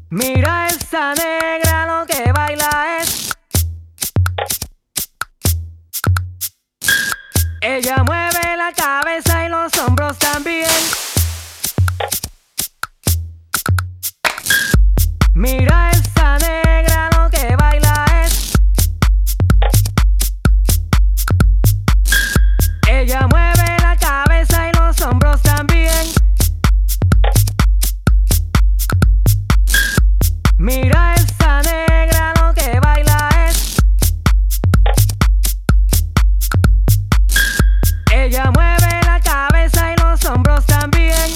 Mira esa negra, lo que baila es. Ella mueve la cabeza y los hombros también. Mira esa negra, lo que baila es. Ella mueve la cabeza y los hombros también. Mira esa negra, lo que baila es. Ella mueve la cabeza y los hombros también.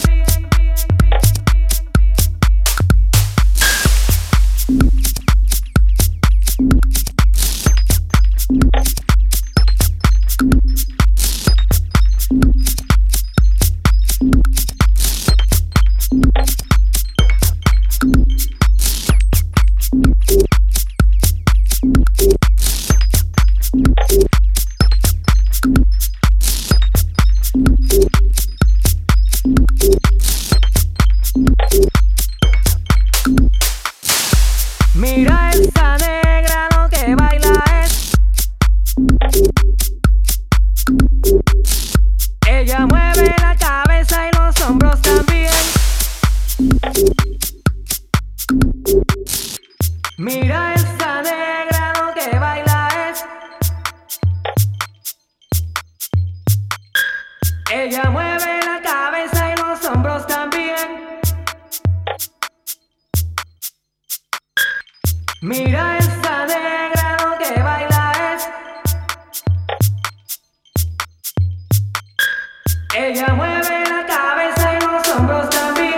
Mira esa negra, lo que baila es. Ella mueve la cabeza y los hombros también. Mira esa negra, lo que baila es. Ella mueve la cabeza y los hombros también. Mira esa negra, lo que baila es. Ella mueve la cabeza y los hombros también.